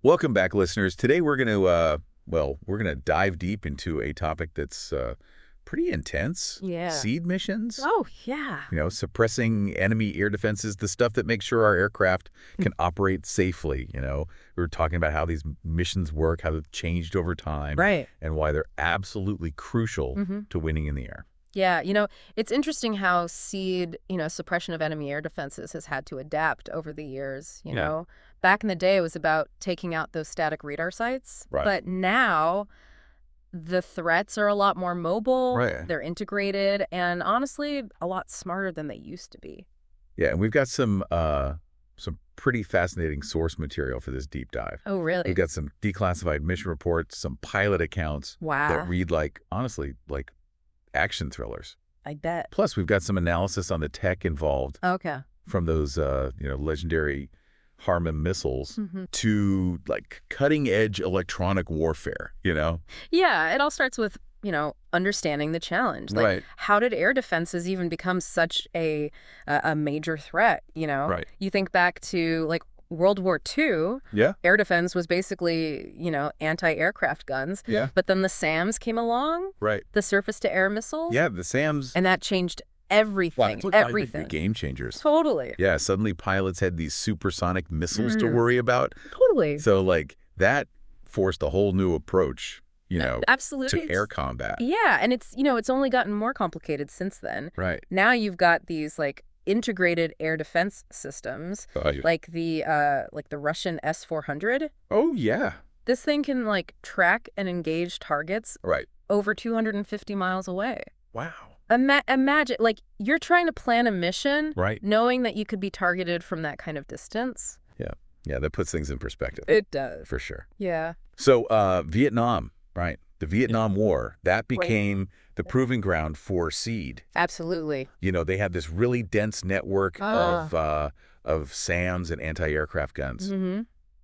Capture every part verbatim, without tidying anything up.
Welcome back, listeners. Today we're going to, uh, well, we're going to dive deep into a topic that's uh, pretty intense. Yeah. Seed missions. Oh, yeah. You know, suppressing enemy air defenses, the stuff that makes sure our aircraft can operate safely. You know, we were talking about how these missions work, how they've changed over time. Right. And why they're absolutely crucial Mm-hmm. to winning in the air. Yeah, you know, it's interesting how SEAD, you know, suppression of enemy air defenses has had to adapt over the years, you Yeah. know. Back in the day, it was about taking out those static radar sites. Right. But now, the threats are a lot more mobile. Right. They're integrated, and honestly, a lot smarter than they used to be. Yeah, and we've got some uh, some pretty fascinating source material for this deep dive. Oh, really? We've got some declassified mission reports, some pilot accounts Wow. that read like, honestly, like action thrillers. I bet. Plus, we've got some analysis on the tech involved Okay. from those, uh, you know, legendary Harmon missiles Mm-hmm. to like cutting-edge electronic warfare. You know, Yeah, it all starts with, you know, understanding the challenge. Like, Right. how did air defenses even become such a a a major threat, you know? Right. You think back to, like, World War Two, Yeah. air defense was basically, you know, anti-aircraft guns. Yeah. But then the SAMs came along, Right. the surface-to-air missiles. Yeah. The SAMs. And that changed Wow, everything. it's like, I think everything. they're game changers. Totally. Yeah. Suddenly, pilots had these supersonic missiles to Mm. worry about. Totally. So, like, that forced a whole new approach, you know, Absolutely. to air combat. Yeah, and it's, you know, it's only gotten more complicated since then. Right. Now you've got these, like, integrated air defense systems, Uh, you- like the uh like the Russian S four hundred. oh, yeah. This thing can, like, track and engage targets Right. over two hundred fifty miles away. Wow. Ima- imagine, like, you're trying to plan a mission, Right. knowing that you could be targeted from that kind of distance. Yeah. Yeah. That puts things in perspective. It does. For sure. Yeah. So, uh, Vietnam, right? The Vietnam War, that became the proving ground for SEAD. Absolutely. You know, they had this really dense network Ah. of uh, of SAMs and anti-aircraft guns. Mm-hmm.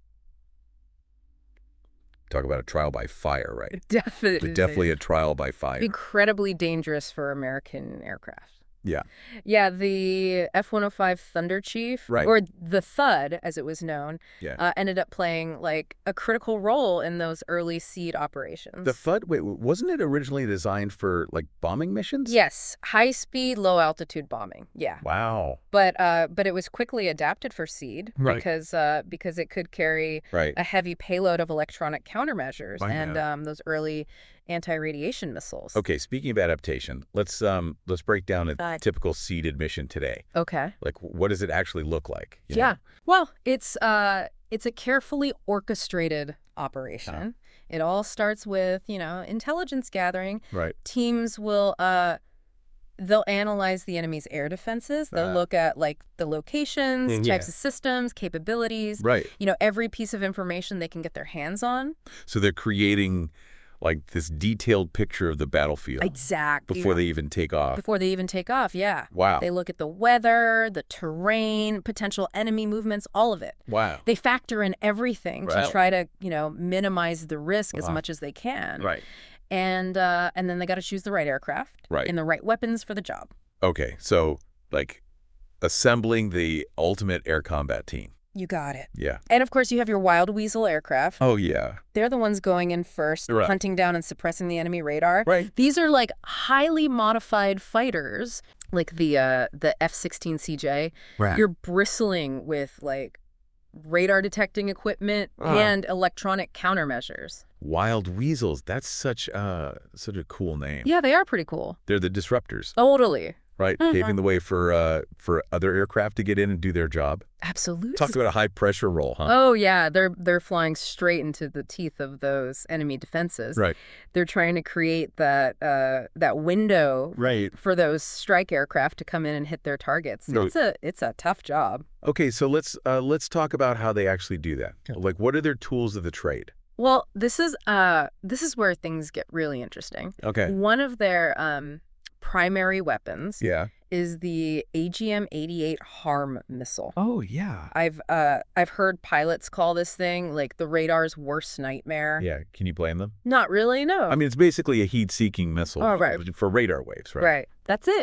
Talk about a trial by fire, right? Definitely. Definitely a trial by fire. Incredibly dangerous for American aircraft. Yeah. Yeah, the F one oh five Thunder Chief, Right. or the Thud, as it was known, Yeah. uh, ended up playing, like, a critical role in those early SEAD operations. The Thud, wait, wasn't it originally designed for, like, bombing missions? Yes, high-speed, low-altitude bombing, yeah. Wow. But uh, but it was quickly adapted for SEAD Right. because uh, because it could carry Right. a heavy payload of electronic countermeasures Right, and yeah. um, those early anti-radiation missiles. Okay, speaking of adaptation, let's um let's break down a Right. typical SEAD mission today. Okay. Like, what does it actually look like? you Yeah. know? Well, it's uh it's a carefully orchestrated operation. It all starts with, you know, intelligence gathering. Right. Teams will uh they'll analyze the enemy's air defenses. They'll Ah. look at, like, the locations, Mm, types yeah. of systems, capabilities, Right. you know, every piece of information they can get their hands on. So they're creating like this detailed picture of the battlefield Exactly. before they even take off. Before they even take off, yeah. Wow. They look at the weather, the terrain, potential enemy movements, all of it. Wow. They factor in everything Right. to try to, you know, minimize the risk as Uh-huh. much as they can. Right. And uh, and then they got to choose the right aircraft Right. and the right weapons for the job. Okay. So like assembling the ultimate air combat team. You got it. Yeah. And of course, you have your Wild Weasel aircraft. Oh, yeah. They're the ones going in first, Right. hunting down and suppressing the enemy radar. Right. These are, like, highly modified fighters, like the uh, the F sixteen C J. Right. You're bristling with, like, radar detecting equipment Uh. and electronic countermeasures. Wild Weasels. That's such uh such a cool name. Yeah, they are pretty cool. They're the disruptors, Totally. right? Mhm. Paving the way for uh for other aircraft to get in and do their job. Absolutely. Talk about a high pressure roll, huh? Oh, yeah. They're they're flying straight into the teeth of those enemy defenses. Right. They're trying to create that uh, that window Right. for those strike aircraft to come in and hit their targets. No. It's a it's a tough job. Okay, so let's uh let's talk about how they actually do that. Like, what are their tools of the trade? Well, this is uh this is where things get really interesting. Okay. One of their um primary weapons Yeah. is the A G M eighty-eight HARM missile. Oh, yeah. I've uh I've heard pilots call this thing, like, the radar's worst nightmare. Yeah. Can you blame them? Not really, no. I mean, it's basically a heat-seeking missile Oh, right. for radar waves, right? Right. That's it.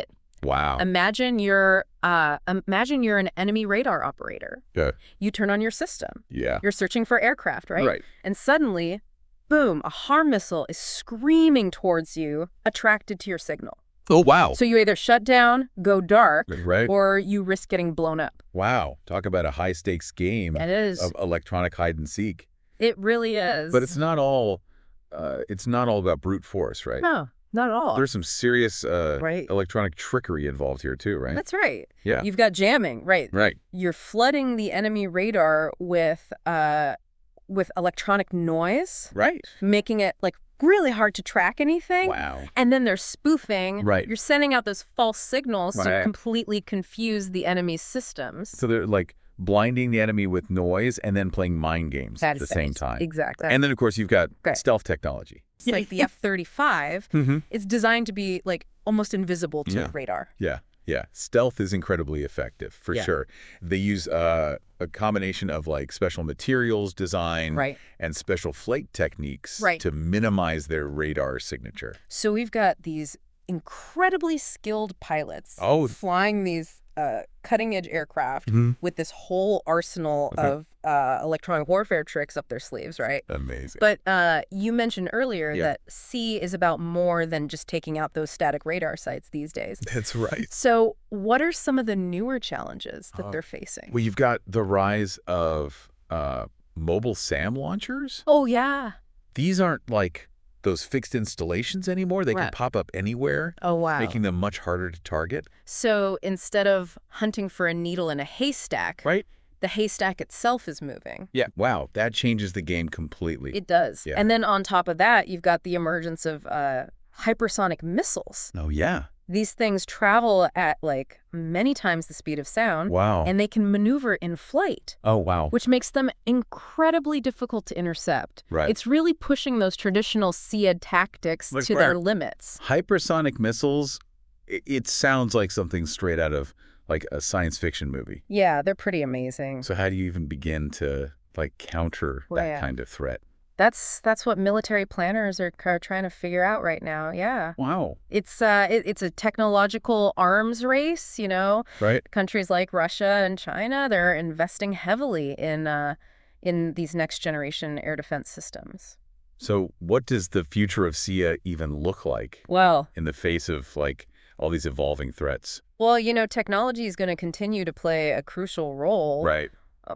Wow. Imagine you're uh, imagine you're an enemy radar operator. Yeah. You turn on your system. Yeah. You're searching for aircraft, right? Right. And suddenly, boom, a HARM missile is screaming towards you, attracted to your signal. Oh, wow. So you either shut down, go dark, Right. or you risk getting blown up. Wow. Talk about a high-stakes game It is. of electronic hide-and-seek. It really is. But it's not all uh, it's not all about brute force, right? No, not at all. There's some serious uh, Right. electronic trickery involved here, too, right? That's right. Yeah. You've got jamming, right? Right. You're flooding the enemy radar with uh, with electronic noise, Right. making it like really hard to track anything. Wow. And then they're spoofing. Right. You're sending out those false signals to Right. completely confuse the enemy's systems. So they're like blinding the enemy with noise and then playing mind games That at the is same it. time. Exactly. And then, of course, you've got Great. stealth technology. It's like the F thirty-five. Mm-hmm. It's designed to be like almost invisible to Yeah. radar. Yeah, yeah. Stealth is incredibly effective, for Yeah. sure. They use uh, a combination of like special materials design Right. and special flight techniques Right. to minimize their radar signature. So we've got these incredibly skilled pilots Oh. flying these uh, cutting-edge aircraft Mhm. with this whole arsenal Okay. of uh, electronic warfare tricks up their sleeves, right? Amazing. But uh, you mentioned earlier Yeah. that C is about more than just taking out those static radar sites these days. That's right. So what are some of the newer challenges that Uh, they're facing? Well, you've got the rise of uh, mobile SAM launchers. Oh, yeah. These aren't like those fixed installations anymore. They Right. can pop up anywhere, Oh, wow. making them much harder to target. So instead of hunting for a needle in a haystack, Right? the haystack itself is moving. Yeah. Wow. That changes the game completely. It does. Yeah. And then on top of that, you've got the emergence of uh, hypersonic missiles. Oh, yeah. These things travel at like many times the speed of sound, Wow. and they can maneuver in flight, oh, wow. which makes them incredibly difficult to intercept. Right. It's really pushing those traditional C E D tactics Like to where- their limits. Hypersonic missiles, it, it sounds like something straight out of like a science fiction movie. Yeah, they're pretty amazing. So how do you even begin to like counter that Yeah. kind of threat? That's that's what military planners are, are trying to figure out right now. Yeah. Wow. It's uh it, it's a technological arms race, you know. Right? Countries like Russia and China, they're investing heavily in uh in these next generation air defense systems. So what does the future of S I A even look like Well, in the face of like all these evolving threats? well, you know, technology is going to continue to play a crucial role, Right. uh,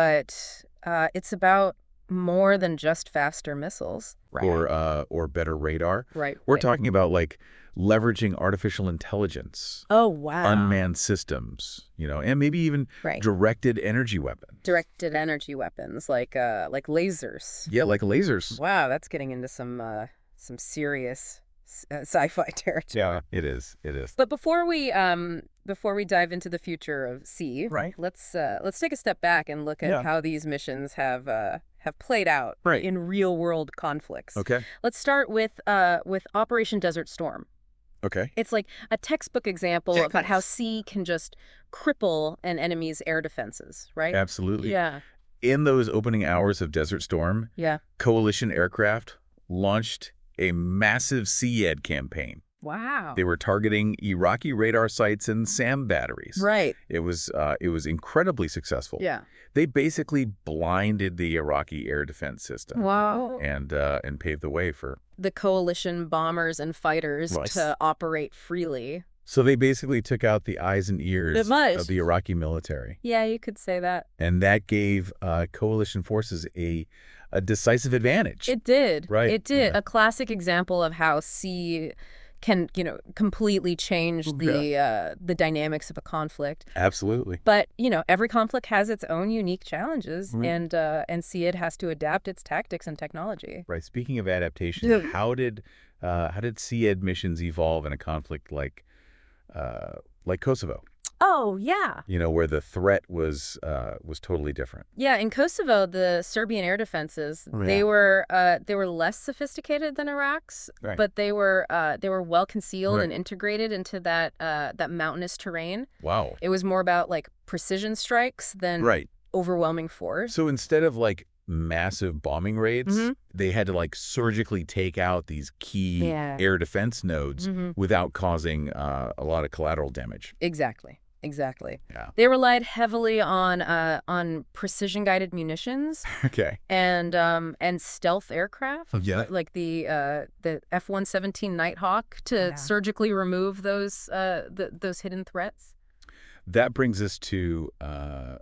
but uh, it's about more than just faster missiles. Or uh or better radar. right. We're right. talking about like leveraging artificial intelligence, Oh, wow. unmanned systems, you know, and maybe even Right. directed energy weapons. Directed energy weapons like uh like lasers. Yeah, like lasers. Wow, that's getting into some uh some serious uh, sci-fi territory. Yeah, it is. It is. But before we um before we dive into the future of C, Right. let's uh, let's take a step back and look at Yeah. how these missions have uh, have played out Right. in real world conflicts. Okay. Let's start with uh with Operation Desert Storm. Okay. It's like a textbook example Yeah, about how yes. C can just cripple an enemy's air defenses, right? Absolutely. Yeah. In those opening hours of Desert Storm, Yeah. coalition aircraft launched a massive C E D campaign. Wow. They were targeting Iraqi radar sites and SAM batteries. Right. It was uh, it was incredibly successful. Yeah. They basically blinded the Iraqi air defense system Wow. and uh, and paved the way for. The coalition bombers and fighters Right. to operate freely. So they basically took out the eyes and ears Pretty much. of the Iraqi military, Yeah, you could say that. and that gave uh, coalition forces a a decisive advantage. It did. Right, It did. yeah. A classic example of how C can, you know, completely change the uh, the dynamics of a conflict. Absolutely. But, you know, every conflict has its own unique challenges, Right. and uh, and C I D has to adapt its tactics and technology. Right. Speaking of adaptation, Yeah. how did uh, how did C E D missions evolve in a conflict like uh, like Kosovo? Oh, yeah. You know, where the threat was uh, was totally different. Yeah, in Kosovo, the Serbian air defenses, Oh, they yeah. were uh, they were less sophisticated than Iraq's, Right. but they were uh, they were well concealed Right. and integrated into that uh, that mountainous terrain. Wow. It was more about like precision strikes than Right. overwhelming force. So instead of like massive bombing raids, Mhm. they had to like surgically take out these key Yeah. air defense nodes Mhm. without causing uh, a lot of collateral damage. Exactly. Exactly. Yeah. They relied heavily on uh, on precision-guided munitions Okay. and um, and stealth aircraft, Yeah. like the uh, the F one seventeen Nighthawk, to Yeah. surgically remove those uh, the, those hidden threats. That brings us to uh,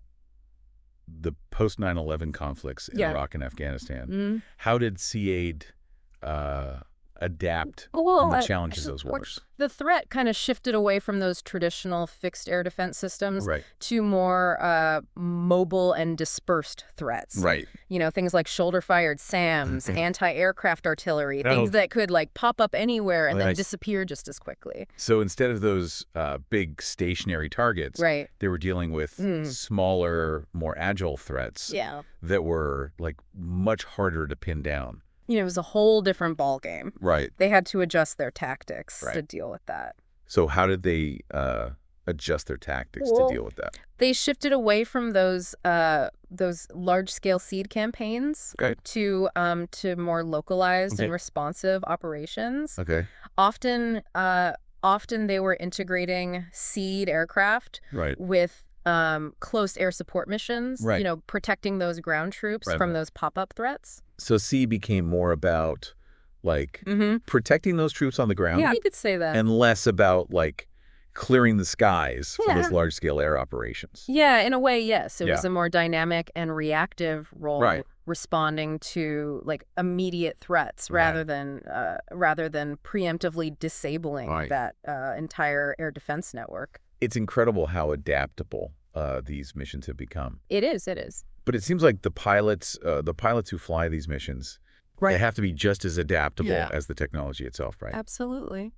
the post nine eleven conflicts in Yeah. Iraq and Afghanistan. Mm. How did C A I D uh, adapt Well, and the uh, challenges so of those what- wars? The threat kind of shifted away from those traditional fixed air defense systems Right. to more uh, mobile and dispersed threats. Right. You know, things like shoulder-fired SAMs, anti-aircraft artillery, Oh. things that could like pop up anywhere and Oh, then nice. disappear just as quickly. So instead of those uh, big stationary targets, Right. they were dealing with Mm. smaller, more agile threats Yeah. that were like much harder to pin down. You know, it was a whole different ballgame. Right. They had to adjust their tactics Right. to deal with that. So how did they uh, adjust their tactics Well, to deal with that? They shifted away from those uh, those large-scale seed campaigns Okay. to um, to more localized Okay. and responsive operations. Okay. Often, uh, often they were integrating seed aircraft Right. with um, close air support missions. Right. You know, protecting those ground troops Right, from right. those pop-up threats. So C became more about like Mm-hmm. protecting those troops on the ground Yeah, you could say that. and less about like clearing the skies for Yeah. those large scale air operations. Yeah, in a way, yes. It was Yeah. a more dynamic and reactive role, Right. responding to like immediate threats Right. rather than uh, rather than preemptively disabling Right. that uh, entire air defense network. It's incredible how adaptable uh, these missions have become. It is. It is. But it seems like the pilots, uh, the pilots who fly these missions, Right. they have to be just as adaptable Yeah. as the technology itself, right? Absolutely.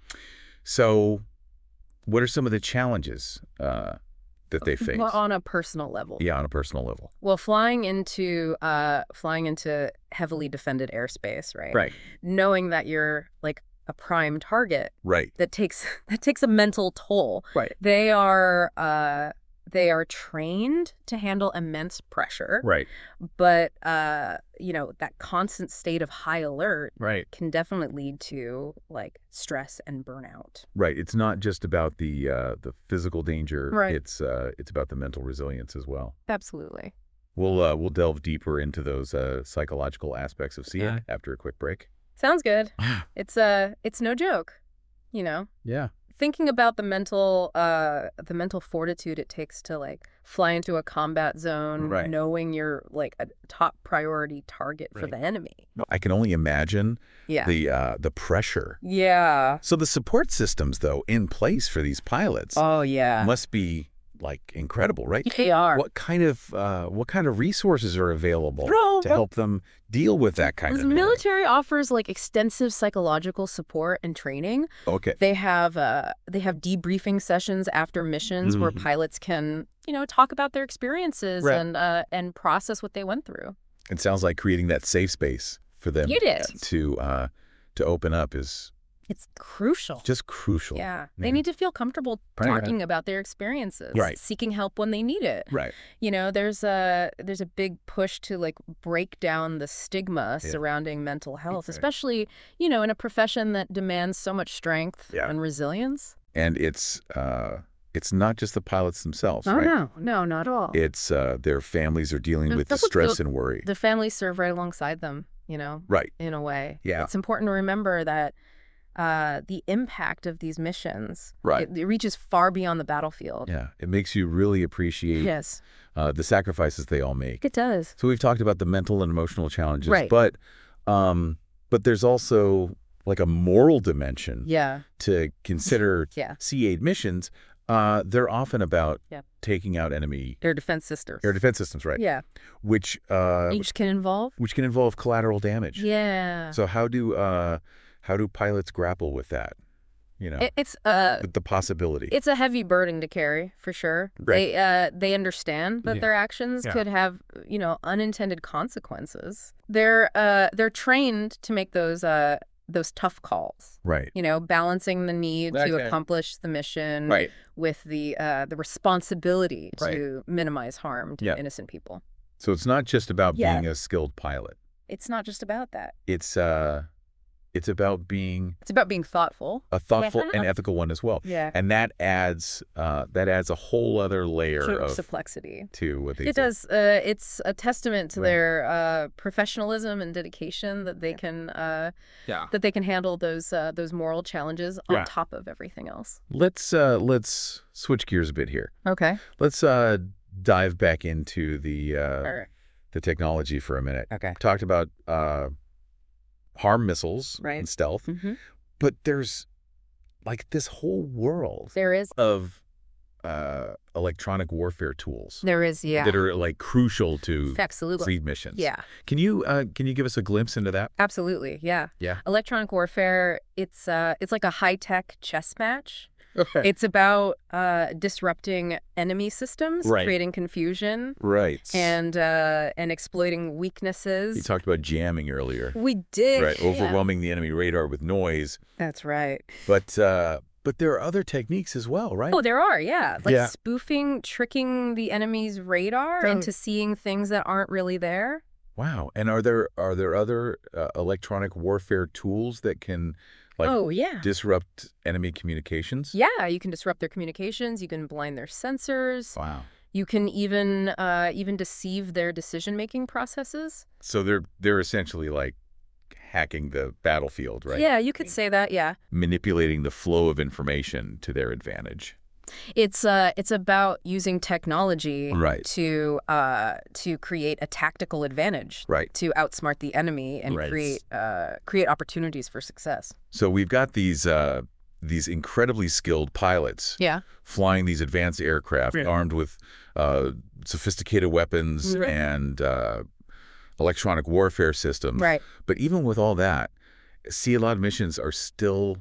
So, what are some of the challenges uh, that they face? Well, on a personal level. Yeah, on a personal level. Well, flying into uh, flying into heavily defended airspace, right? Right. Knowing that you're like a prime target, Right. that takes that takes a mental toll. Right. They are uh, they are trained to handle immense pressure, Right. but uh, you know, that constant state of high alert Right. can definitely lead to like stress and burnout. Right. It's not just about the uh, the physical danger. Right. It's uh, it's about the mental resilience as well. Absolutely. We'll uh, we'll delve deeper into those uh, psychological aspects of C A I Yeah. after a quick break. Sounds good. It's uh, it's no joke, you know. Yeah. Thinking about the mental uh the mental fortitude it takes to like fly into a combat zone, Right. knowing you're like a top priority target for Right. the enemy. I can only imagine Yeah. the uh, the pressure. Yeah. So the support systems, though, in place for these pilots Oh yeah. must be like incredible, right? They are. What kind of uh, what kind of resources are available Bro, to help them deal with that kind The of thing? military offers like extensive psychological support and training. Okay. They have uh they have debriefing sessions after missions where Mhm. pilots can, you know, talk about their experiences Right. and uh and process what they went through. It sounds like creating that safe space for them It is. to uh, to open up is It's crucial. just crucial. Yeah. They Yeah. need to feel comfortable Right. talking about their experiences, Right. seeking help when they need it. Right. You know, there's a there's a big push to like break down the stigma Yeah. surrounding mental health, Right. especially, you know, in a profession that demands so much strength Yeah. and resilience. And it's uh, it's not just the pilots themselves, Oh right? no, no, not at all. It's uh, their families are dealing And with the that's what stress the- and worry. The families serve right alongside them, you know, Right. in a way. Yeah. It's important to remember that uh, the impact of these missions, Right. it, it reaches far beyond the battlefield. Yeah. It makes you really appreciate Yes, uh, the sacrifices they all make. it does. So we've talked about the mental and emotional challenges, Right. but um, but there's also like a moral dimension Yeah, to consider. yeah. C A I D missions. Uh, they're often about Yeah. taking out enemy Air defense systems. air defense systems, right? Yeah. Which uh, Each can involve. which can involve collateral damage. Yeah. So how do uh, how do pilots grapple with that? You know, It, it's uh with the possibility. it's a heavy burden to carry for sure. Right. They uh they understand that Yeah. their actions Yeah. could have, you know, unintended consequences. They're uh they're trained to make those uh those tough calls. right. You know, balancing the need to Okay. accomplish the mission Right. with the uh the responsibility Right. to minimize harm to Yeah. innocent people. So it's not just about Yeah. being a skilled pilot. It's not just about that. It's uh, it's about being It's about being thoughtful. a thoughtful and Definitely. ethical one as well. Yeah. And that adds uh, that adds a whole other layer Sort of of complexity. to what they It do. does. Uh, it's a testament to Right. their uh, professionalism and dedication that they can uh, Yeah. that they can handle those uh, those moral challenges on Yeah. top of everything else. Let's uh, let's switch gears a bit here. Okay. Let's uh, dive back into the uh, All right. the technology for a minute. Okay. Talked about uh, harm missiles Right. and stealth, Mm-hmm. but there's like this whole world There is. of uh, electronic warfare tools There is. Yeah. that are like crucial to Absolutely. fleet missions. Yeah. Can you uh, can you give us a glimpse into that? Absolutely. Yeah. Yeah. Electronic warfare. It's uh, it's like a high tech chess match. It's about uh, disrupting enemy systems, Right. creating confusion, Right. and uh, and exploiting weaknesses. you talked about jamming earlier. We did. Right. Yeah. Overwhelming the enemy radar with noise. That's right. But uh, but there are other techniques as well, right? Oh, there are, yeah. Like Yeah. spoofing, tricking the enemy's radar Oh. into seeing things that aren't really there. Wow. And are there are there other uh, electronic warfare tools that can like oh, yeah. disrupt enemy communications? Yeah, you can disrupt their communications. You can blind their sensors. Wow. You can even uh, even deceive their decision-making processes. So they're they're essentially like hacking the battlefield, right? Yeah, you could say that, yeah. Manipulating the flow of information to their advantage. It's uh, it's about using technology Right. to uh, to create a tactical advantage, Right. to outsmart the enemy and Right. create uh, create opportunities for success. So we've got these uh, these incredibly skilled pilots Yeah. flying these advanced aircraft Yeah. armed with uh, sophisticated weapons Right. and uh, electronic warfare systems. Right. But even with all that, see, a lot of missions are still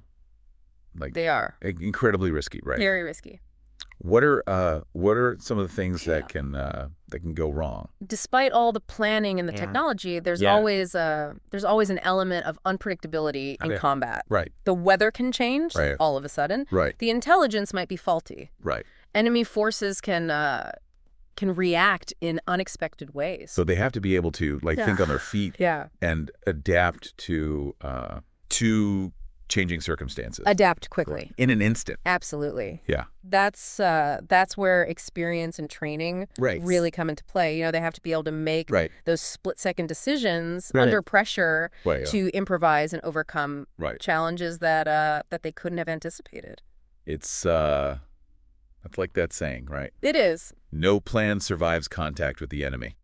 like They are incredibly risky, right? very risky. What are uh, what are some of the things Yeah. that can uh, that can go wrong? Despite all the planning and the Yeah. technology, there's Yeah. always a there's always an element of unpredictability in Yeah. combat. Right. The weather can change Right. all of a sudden. Right. The intelligence might be faulty. Right. Enemy forces can uh, can react in unexpected ways. So they have to be able to like think Yeah. on their feet yeah, and adapt to uh, to changing circumstances adapt quickly. in an instant. Absolutely. Yeah. That's uh, that's where experience and training Right. really come into play. You know, they have to be able to make Right. those split-second decisions Right. under pressure Right. yeah. to improvise and overcome Right. challenges that uh, that they couldn't have anticipated. It's uh, that's like that saying, right? It is. No plan survives contact with the enemy.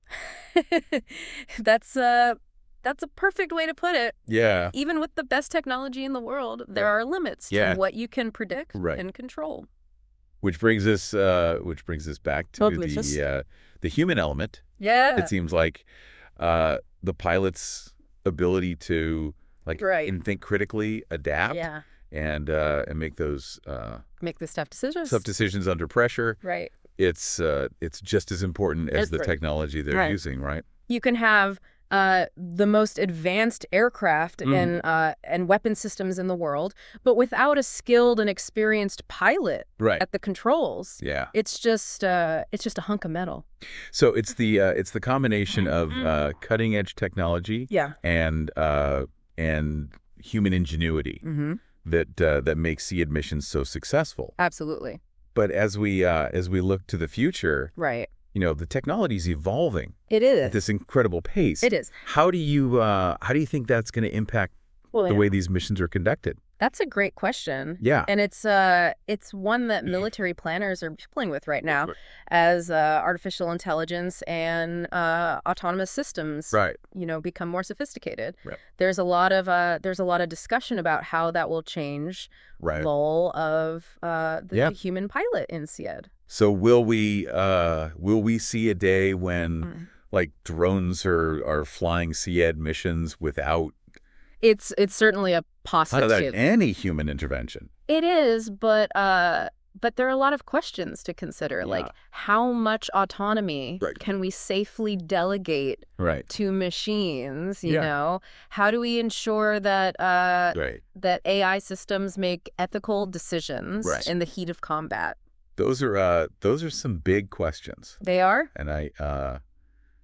that's uh, that's a perfect way to put it. Yeah. Even with the best technology in the world, there are limits Yeah. to what you can predict Right. and control. Which brings us uh, which brings us back to Delicious. the uh, the human element. Yeah. It seems like uh, the pilot's ability to like Right. and think critically, adapt, Yeah. and uh, and make those uh, Make the tough decisions. tough decisions under pressure. Right. It's uh, it's just as important as It's the right. technology they're Right. using, right? You can have uh, the most advanced aircraft Mhm. and uh, and weapon systems in the world, but without a skilled and experienced pilot Right. at the controls, Yeah. it's just uh, it's just a hunk of metal. So it's the uh, it's the combination of Mm-hmm. uh, cutting edge technology Yeah. and uh, and human ingenuity Mm-hmm. that uh, that makes sea admissions so successful. Absolutely. But as we uh, as we look to the future, Right. you know, the technology is evolving It is. at this incredible pace. It is. How do you uh, how do you think that's going to impact Well, the way these missions are conducted? That's a great question. Yeah. And it's uh it's one that military planners are grappling with right now as uh, artificial intelligence and uh, autonomous systems Right. you know become more sophisticated. Right. There's a lot of uh there's a lot of discussion about how that will change Right. the role of uh the, Yeah. the human pilot in S E A D. So will we uh, will we see a day when Mm. like drones are are flying sea ed missions without It's it's certainly a without possibility. any human intervention? It is, but uh but there are a lot of questions to consider, like Yeah. how much autonomy Right. can we safely delegate Right. to machines, you Yeah. know? How do we ensure that uh, Right. that A I systems make ethical decisions Right. in the heat of combat? Those are uh, those are some big questions, They are? and I uh,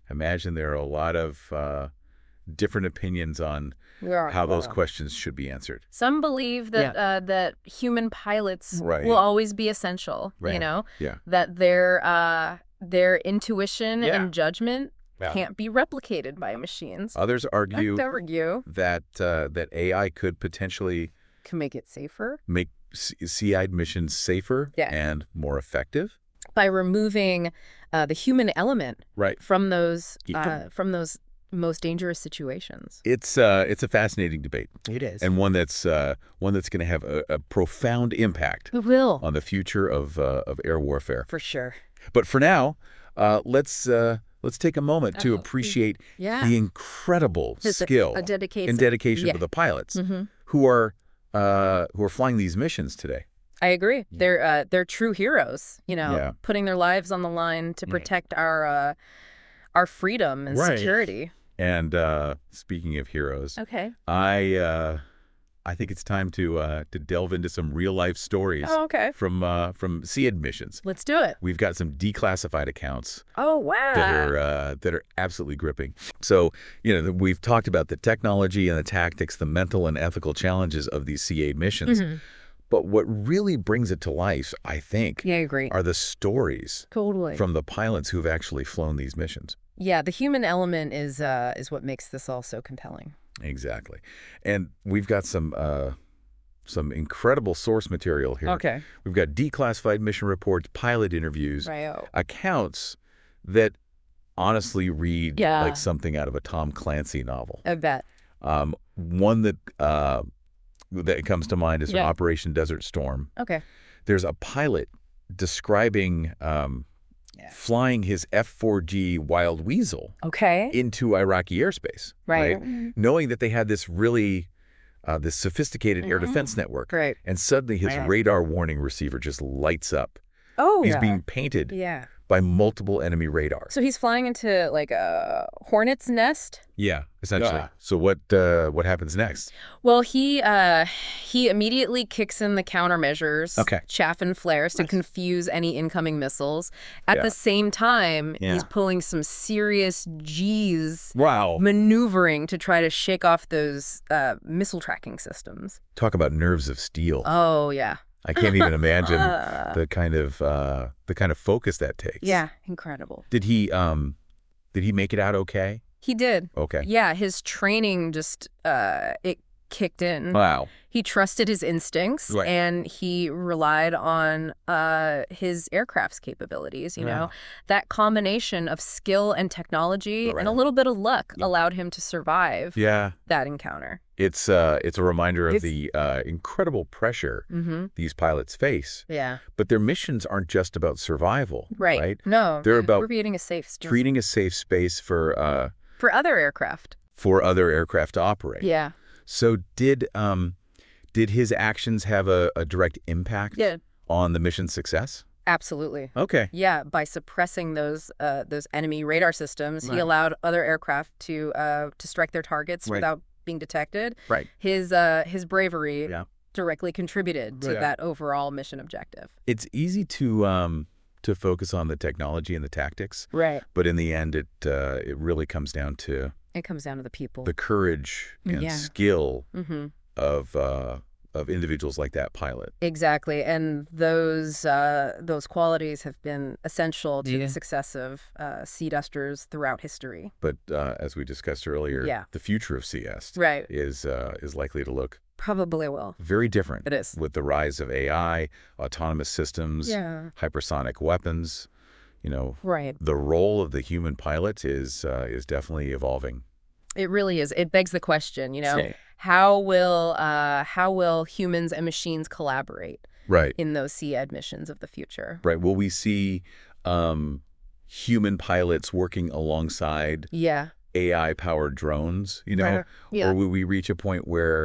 imagine there are a lot of uh, different opinions on We are, how those uh, questions should be answered. Some believe that Yeah. uh, that human pilots Right. will always be essential. You Right. know, Yeah. that their uh, their intuition Yeah. and judgment Yeah. can't be replicated by machines. Others argue I'd argue that uh, that A I could potentially can make it safer make C- SEAD missions safer Yeah. and more effective. by removing uh, the human element Right. from those Yeah. uh, from those most dangerous situations. It's uh, it's a fascinating debate, It is. and one that's uh, one that's going to have a, a profound impact It will, on the future of uh, of air warfare. for sure. But for now, uh, let's uh, let's take a moment to Oh, appreciate Yeah, the incredible It's a- skill a dedication and dedication yeah. of the pilots hmm who are uh, who are flying these missions today. I agree. They're uh, they're true heroes. You know, Yeah. putting their lives on the line to Mhm. protect our uh, our freedom and Right. security. And uh, speaking of heroes, Okay. I uh, I think it's time to uh, to delve into some real life stories Oh, okay. from uh, from SEAD missions. Let's do it. We've got some declassified accounts Oh wow. that are uh, that are absolutely gripping. So, you know, we've talked about the technology and the tactics, the mental and ethical challenges of these SEAD missions. Mhm. But what really brings it to life, I think, Yeah, I agree. are the stories Totally. from the pilots who've actually flown these missions. Yeah, the human element is uh, is what makes this all so compelling. Exactly. And we've got some uh, some incredible source material here. Okay. We've got declassified mission reports, pilot interviews, Right. accounts that honestly read Yeah. like something out of a Tom Clancy novel. I bet. Um, one that uh, that comes to mind is Yeah. Operation Desert Storm. Okay. There's a pilot describing um, Yeah. flying his F four G Wild Weasel Okay. into Iraqi airspace, Right. knowing that they had this really uh, this sophisticated air Mhm. defense network. Right. And suddenly his Right. radar warning receiver just lights up. Oh, He's yeah. being painted Yeah. by multiple enemy radars. So he's flying into like a hornet's nest. Yeah, essentially. Yeah. So what uh, what happens next? Well, he uh, he immediately kicks in the countermeasures, Okay. chaff and flares to Nice. confuse any incoming missiles. At Yeah. the same time, Yeah. he's pulling some serious G's, Wow. maneuvering to try to shake off those uh, missile tracking systems. Talk about nerves of steel. Oh yeah, I can't even imagine Uh, the kind of uh, the kind of focus that takes. yeah, incredible. Did he um did he make it out okay? He did. Okay. Yeah, his training just uh, it kicked in. Wow. He trusted his instincts Right. and he relied on uh, his aircraft's capabilities. You know, that combination of skill and technology Right. and a little bit of luck Yeah. allowed him to survive Yeah. that encounter. It's uh it's a reminder of It's- the uh, incredible pressure Mm-hmm. these pilots face. Yeah. But their missions aren't just about survival, Right. right? No, They're about creating a safe space Treating a safe space for uh for other aircraft. for other aircraft to operate. Yeah. So did um did his actions have a, a direct impact Yeah. on the mission's success? Absolutely. Okay. Yeah, by suppressing those uh, those enemy radar systems, he Right. allowed other aircraft to uh, to strike their targets Right. without being detected. Right. His uh, his bravery Yeah. directly contributed to Yeah. that overall mission objective. It's easy to um to focus on the technology and the tactics, Right. but in the end it uh, it really comes down to It comes down to the people. the courage and Yeah. skill Mm-hmm. of uh of individuals like that pilot. Exactly, and those uh, those qualities have been essential to Yeah. the success of uh, Sea Dusters throughout history. But uh, as we discussed earlier, Yeah. the future of C S Right. is uh, is likely to look Probably will. very different It is. with the rise of A I, autonomous systems, Yeah. hypersonic weapons. You know, Right. the role of the human pilot is uh, is definitely evolving. It really is. It begs the question, you know, Say. how will uh, how will humans and machines collaborate Right. in those sea ed missions of the future? Right. Will we see um, human pilots working alongside Yeah. A I-powered drones, you know? Right. Yeah. Or will we reach a point where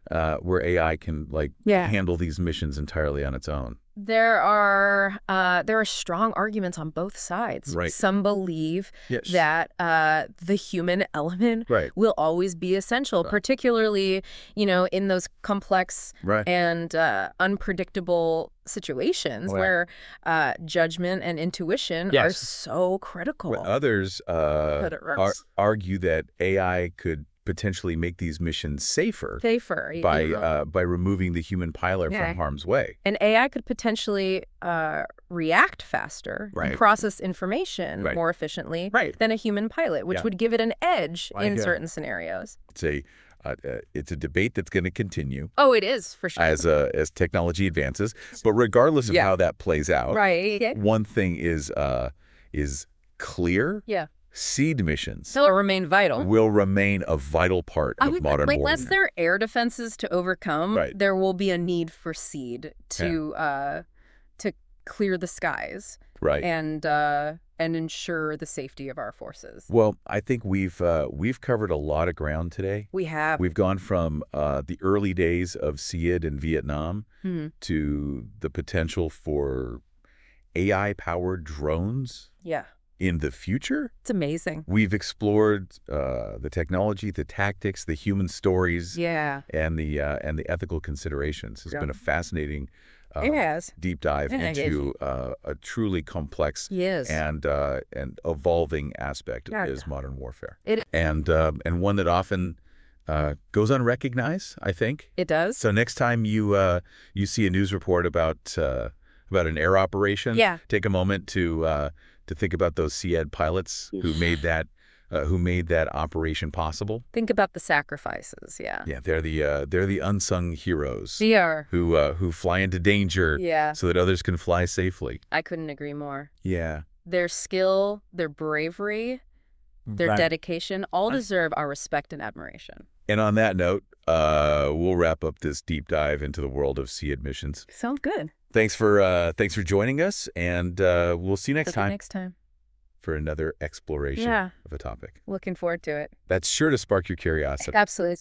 uh, where A I can like Yeah. handle these missions entirely on its own. There are uh, there are strong arguments on both sides. Right. Some believe Yes. that uh, the human element Right. will always be essential, Right. particularly, you know, in those complex Right. and uh, unpredictable situations Right. where uh, judgment and intuition are Yes. so critical. But others uh, But it ar- works. argue that A I could potentially make these missions safer Safer. y- by you know. uh, by removing the human pilot Yeah. from harm's way. And A I could potentially uh, react faster Right. and process information Right. more efficiently Right. than a human pilot, which Yeah. would give it an edge Like, in uh, certain scenarios. It's a uh, uh, it's a debate that's going to continue Oh, it is, for sure. as uh, as technology advances. But regardless of Yeah. how that plays out, Right. one thing is uh, is clear: Yeah. seed missions So it'll remain vital. will remain a vital part I of mean, modern like, warfare. unless there are air defenses to overcome, Right. there will be a need for seed to uh, to clear the skies Right. and uh, and ensure the safety of our forces. Well, I think we've uh, we've covered a lot of ground today. We have. We've gone from uh, the early days of S E A D in Vietnam Hmm. to the potential for A I-powered drones Yeah. in the future. It's amazing. We've explored uh, the technology, the tactics, the human stories, Yeah. and the uh, and the ethical considerations. It's Yeah. been a fascinating uh, It has. deep dive Yeah, it into uh, a truly complex Yes. and uh, and evolving aspect Yeah. is modern warfare. It- and um, and one that often uh, goes unrecognized, I think. It does. So next time you uh, you see a news report about uh, about an air operation, Yeah. take a moment to uh, to think about those S E A D pilots who made that uh, who made that operation possible. Think about the sacrifices. Yeah. Yeah, they're the uh, they're the unsung heroes We are. who uh, who fly into danger Yeah. so that others can fly safely. I couldn't agree more. Yeah. Their skill, their bravery, their Right. dedication all deserve our respect and admiration. And on that note, uh, we'll wrap up this deep dive into the world of S E A D missions. Sounds good. Thanks for uh, thanks for joining us, and uh, we'll see you next Till the time Next time. for another exploration Yeah. of a topic. Looking forward to it. That's sure to spark your curiosity. Absolutely.